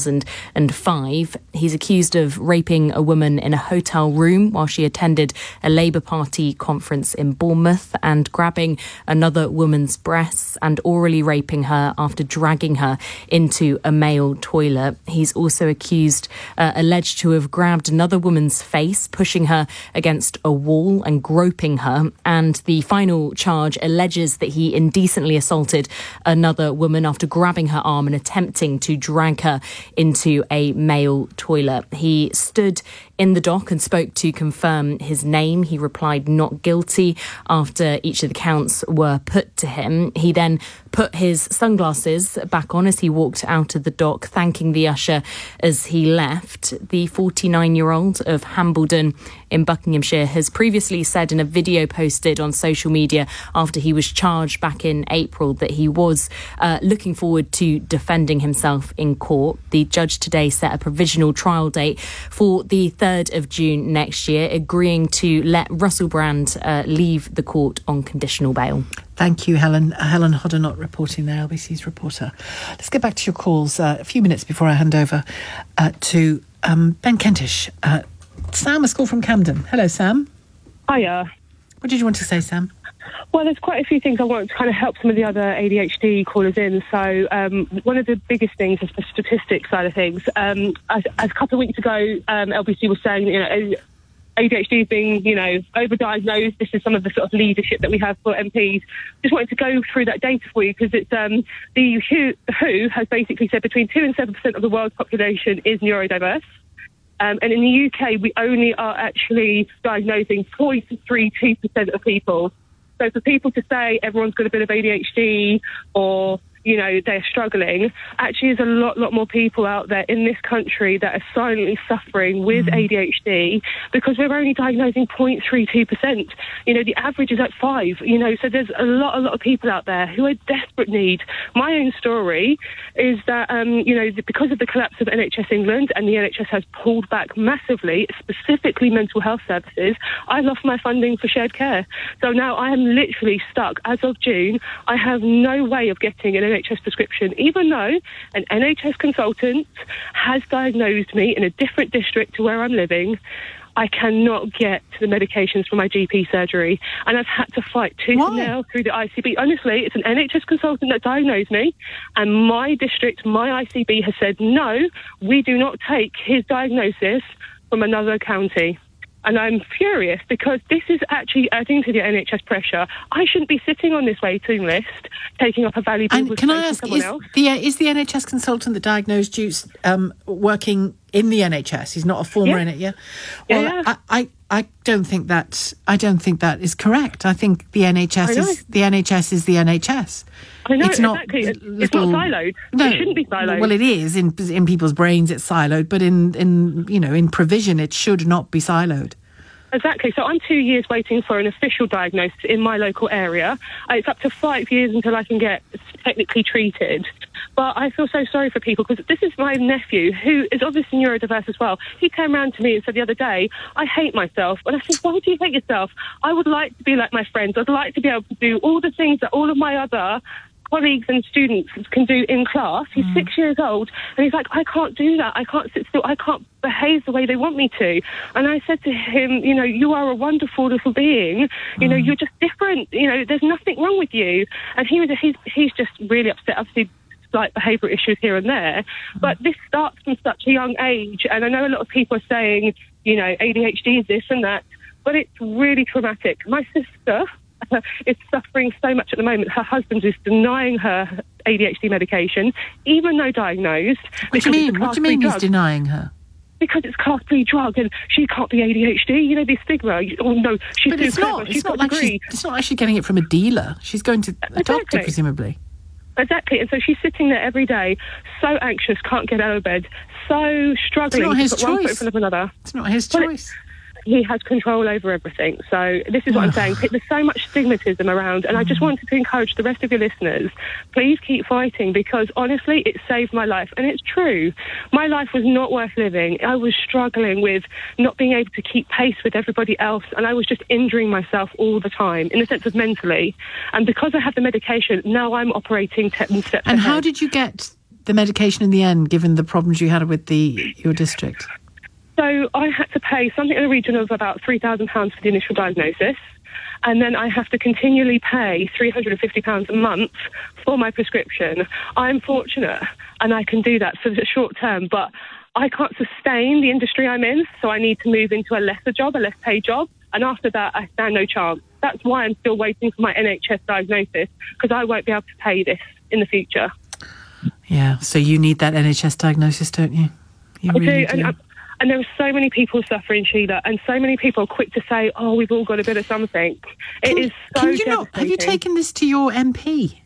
2005. He's accused of raping a woman in a hotel room while she attended a Labour Party conference in Bournemouth and grabbing another woman's breasts and orally raping her after dragging her into a male toilet. He's also alleged to have grabbed another woman's face, pushing her against a wall and groping her. And the final charge alleges that he indecently assaulted another woman after grabbing her arm and attempting to drag her into a male toilet. He stood in the dock and spoke to confirm his name. He replied not guilty after each of the counts were put to him. He then put his sunglasses back on as he walked out of the dock, thanking the usher as he left. The 49-year-old of Hambledon in Buckinghamshire has previously said in a video posted on social media after he was charged back in April that he was looking forward to defending himself in court. The judge today set a provisional trial date for the 3rd of June next year, agreeing to let Russell Brand leave the court on conditional bail. Thank you, Helen. Helen Hoddinott reporting there, LBC's reporter. Let's get back to your calls a few minutes before I hand over to Ben Kentish. Sam has called from Camden. Hello, Sam. Hiya. What did you want to say, Sam? Well, there's quite a few things I want to kind of help some of the other ADHD callers in. So one of the biggest things is the statistics side of things. As a couple of weeks ago, LBC was saying, ADHD is being, overdiagnosed. This is some of the sort of leadership that we have for MPs. Just wanted to go through that data for you because it's the WHO has basically said between 2 and 7% of the world's population is neurodiverse. And in the UK, we only are actually diagnosing 0.32% of people. So for people to say everyone's got a bit of ADHD or, they're struggling, actually there's a lot more people out there in this country that are silently suffering with ADHD because we're only diagnosing 0.32%. The average is at 5%, so there's a lot of people out there who are desperate need. My own story is that, because of the collapse of NHS England and the NHS has pulled back massively, specifically mental health services, I lost my funding for shared care. So now I am literally stuck. As of June, I have no way of getting an NHS prescription, even though an NHS consultant has diagnosed me in a different district to where I'm living. I cannot get the medications for my GP surgery, and I've had to fight tooth and nail through the ICB. Honestly, it's an NHS consultant that diagnosed me, and my district, my ICB, has said, no, we do not take his diagnosis from another county. And I'm furious because this is actually adding to the NHS pressure. I shouldn't be sitting on this waiting list, taking up a valuable And can I ask, is the NHS consultant that diagnosed you working in the NHS? He's not a former NHS. Yeah. Well, yeah. I don't think that is correct. I think the NHS is the NHS. I know, it's not exactly. It's not siloed. No, it shouldn't be siloed. Well, it is in people's brains. It's siloed, but in provision, it should not be siloed. Exactly. So I'm 2 years waiting for an official diagnosis in my local area. It's up to 5 years until I can get technically treated. But I feel so sorry for people because this is my nephew, who is obviously neurodiverse as well. He came around to me and said the other day, I hate myself. And I said, why do you hate yourself? I would like to be like my friends. I'd like to be able to do all the things that all of my other colleagues and students can do in class. He's 6 years old and he's like, I can't do that. I can't sit still. I can't behave the way they want me to. And I said to him, you are a wonderful little being. You're just different. There's nothing wrong with you. And he's just really upset. Obviously, slight behavioural issues here and there. But this starts from such a young age. And I know a lot of people are saying, ADHD is this and that. But it's really traumatic. My sister is suffering so much at the moment. Her husband is denying her ADHD medication, even though diagnosed. What do you mean he's denying her? Because it's class 3 drug and she can't be ADHD. The stigma. Oh no, she's too clever. She's got a degree. It's not like she's getting it from a dealer. She's going to a doctor, presumably. Exactly, and so she's sitting there every day, so anxious, can't get out of bed, so struggling. It's not his to put one foot in choice. front of another. It's not his choice. He has control over everything. So this is what I'm saying. There's so much stigmatism around, and I just wanted to encourage the rest of your listeners, please keep fighting, because honestly, it saved my life. And it's true. My life was not worth living. I was struggling with not being able to keep pace with everybody else, and I was just injuring myself all the time, in the sense of mentally. And because I have the medication, now I'm operating 10 steps And ahead. how did you get the medication in the end, given the problems you had with your district? So I had to pay something in the region of about £3,000 for the initial diagnosis. And then I have to continually pay £350 a month for my prescription. I'm fortunate and I can do that for the short term, but I can't sustain the industry I'm in. So I need to move into a lesser job, a less paid job. And after that, I stand no chance. That's why I'm still waiting for my NHS diagnosis, because I won't be able to pay this in the future. Yeah, so you need that NHS diagnosis, don't you? You really do. And there are so many people suffering, Sheila, and so many people are quick to say, oh, we've all got a bit of something. It is so devastating. Have you taken this to your MP?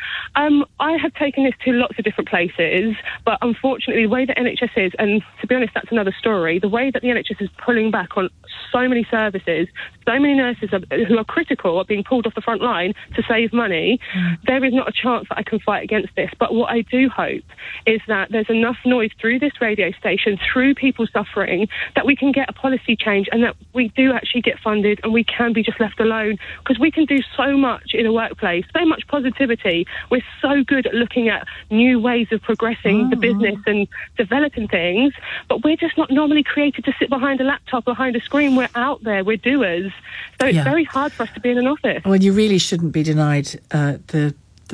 I have taken this to lots of different places, but unfortunately the way the NHS is, and to be honest, that's another story, the way that the NHS is pulling back on so many services, so many nurses who are critical are being pulled off the front line to save money, there is not a chance that I can fight against this. But what I do hope is that there's enough noise through this radio station, through people suffering, that we can get a policy change and that we do actually get funded and we can be just left alone, because we can do so much in a workplace, so much positivity. We're so good at looking at new ways of progressing the business and developing things, but we're just not normally created to sit behind a laptop, behind a screen. We're out there, we're doers. So it's very hard for us to be in an office. Well, you really shouldn't be denied the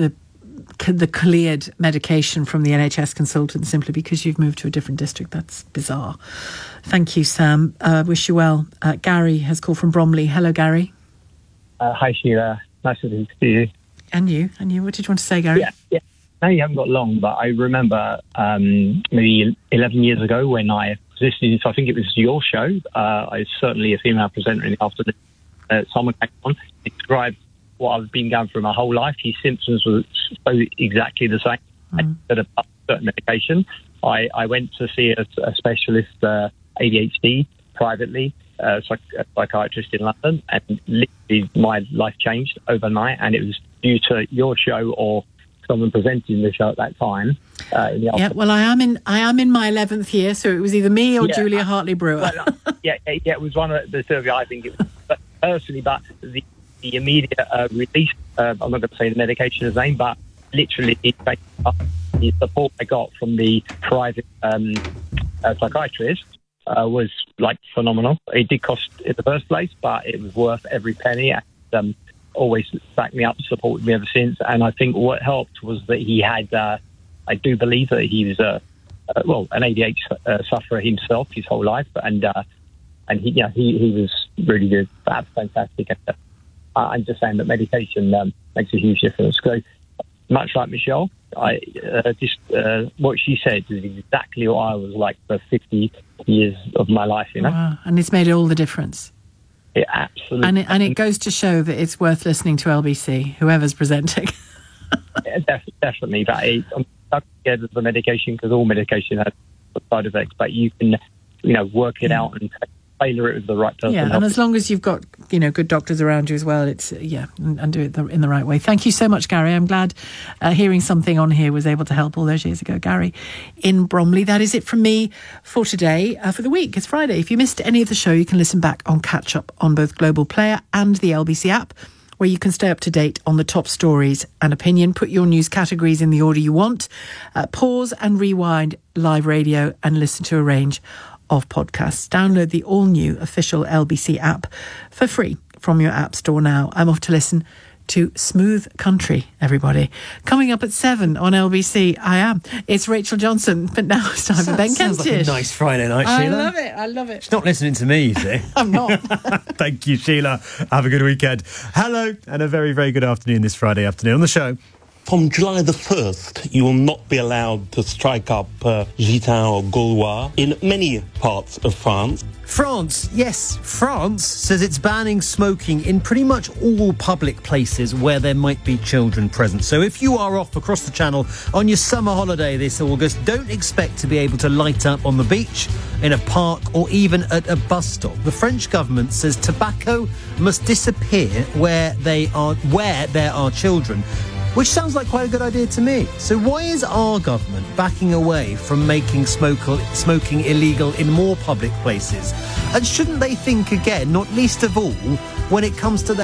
cleared medication from the NHS consultant simply because you've moved to a different district. That's bizarre. Thank you, Sam. Wish you well. Gary has called from Bromley. Hello, Gary. Hi, Sheila. Nice to see you. And you. What did you want to say, Gary? Yeah. No, you haven't got long, but I remember maybe 11 years ago when I was listening to, I think it was your show. I was certainly a female presenter in the afternoon. Someone came on, described what I've been going through my whole life. His symptoms were so exactly the same. Instead of certain medication, I went to see a specialist ADHD privately, a psychiatrist in London, and literally my life changed overnight. And it was due to your show or someone presenting the show at that time. Well, I am in my 11th year, so it was either me or Julia Hartley Brewer. It was one of the two of you. I think it was personally, but the immediate release. I'm not going to say the medication's name, but literally the support I got from the private psychiatrist was like phenomenal. It did cost in the first place, but it was worth every penny. And always backed me up, supported me ever since. And I think what helped was that he had, I do believe that he was an ADHD sufferer himself his whole life, and and he was really good. That's fantastic. I'm just saying that medication makes a huge difference. So, much like Michelle, what she said is exactly what I was like for 50 years of my life. Wow. And it's made all the difference. It absolutely. And it goes to show that it's worth listening to LBC, whoever's presenting. Yeah, definitely. But I'm stuck together with the medication because all medication has side effects, but you can, work it out and tailor it with the right person. Yeah, and as long as you've got, good doctors around you as well, it's, and do it in the right way. Thank you so much, Gary. I'm glad hearing something on here was able to help all those years ago. Gary in Bromley. That is it from me for today, for the week. It's Friday. If you missed any of the show, you can listen back on Catch Up on both Global Player and the LBC app, where you can stay up to date on the top stories and opinion. Put your news categories in the order you want. Pause and rewind live radio and listen to a range of podcasts. Download the all-new official LBC app for free from your app store now. I'm off to listen to Smooth Country, everybody. Coming up at 7 on LBC, It's Rachel Johnson, but now it's time for Ben Kentish. Sounds like a nice Friday night, Sheila. I love it. She's not listening to me, you see. I'm not. Thank you, Sheila. Have a good weekend. Hello, and a very, very good afternoon this Friday afternoon on the show. From July the 1st, you will not be allowed to strike up Gitan or Gaulois in many parts of France. France says it's banning smoking in pretty much all public places where there might be children present. So if you are off across the channel on your summer holiday this August, don't expect to be able to light up on the beach, in a park or even at a bus stop. The French government says tobacco must disappear where there are children, which sounds like quite a good idea to me. So why is our government backing away from making smoking illegal in more public places? And shouldn't they think again, not least of all, when it comes to